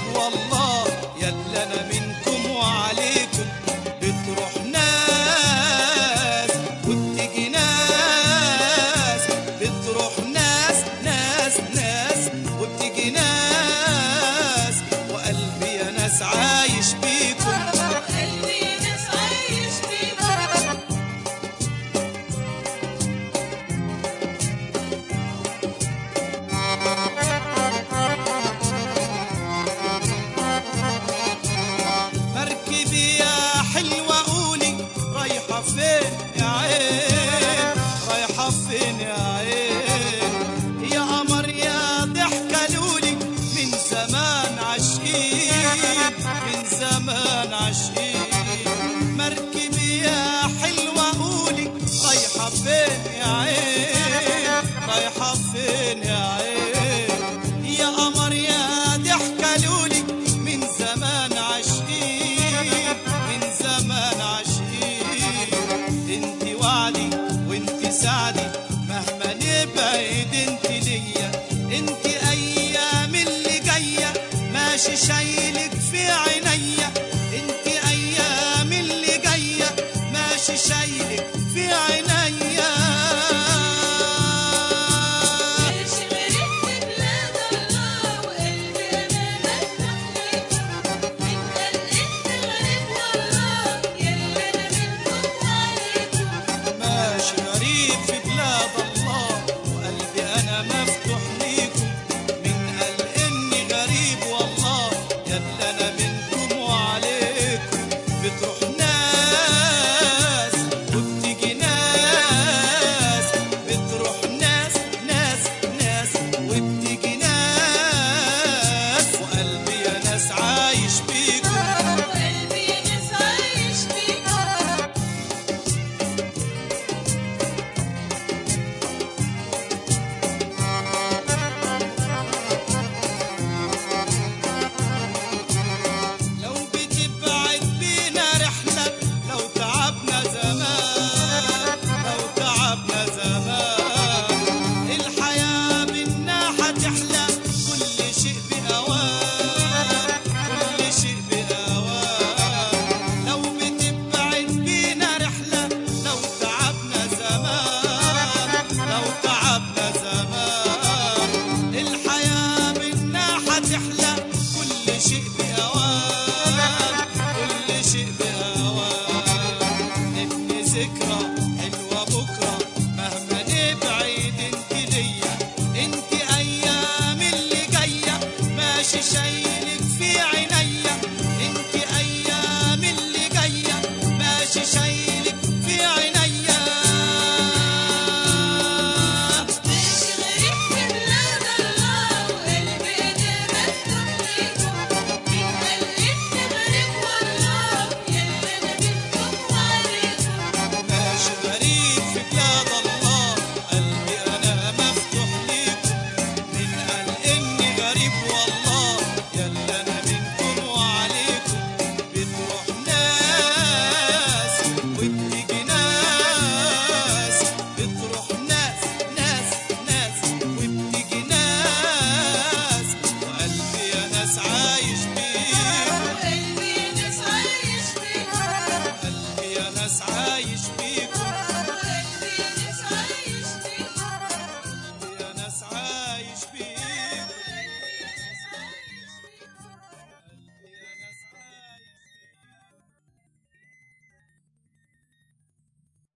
والله يلا انا منكم وعليكم، بتروح ناس وبتيجي ناس، بتروح ناس ناس ناس وبتيجي ناس، وقلبي يا ناس عايش بيكم، قلبي يا ناس عايش بيكم. مركبي يا حلوة قولي رايحة فين يا عين، رايحة فين يا عين، يا قمر يا ضحكة لولي، من زمان عاشقين من زمان عاشقين. مركبي يا حلوة قولي رايحة فين يا عين، رايحة فين يا عين، يا قمر يا ضحكة لولي، من زمان عاشقين من زمان عاشقين. انت وعدي وانت سعدي مهما نبعد انت ليا، انت ايام اللي جايه ماشي شايف